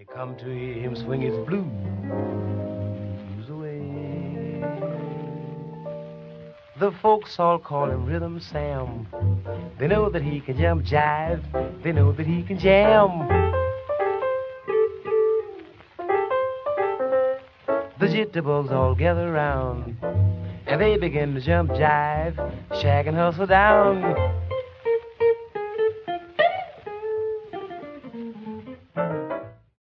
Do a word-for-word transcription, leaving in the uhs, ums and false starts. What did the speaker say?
Come to hear him swing his blues away. The folks all call him Rhythm Sam. They know that he can jump jive. They know that he can jam. The jitterbugs all gather round, and they begin to jump jive, shag and hustle down.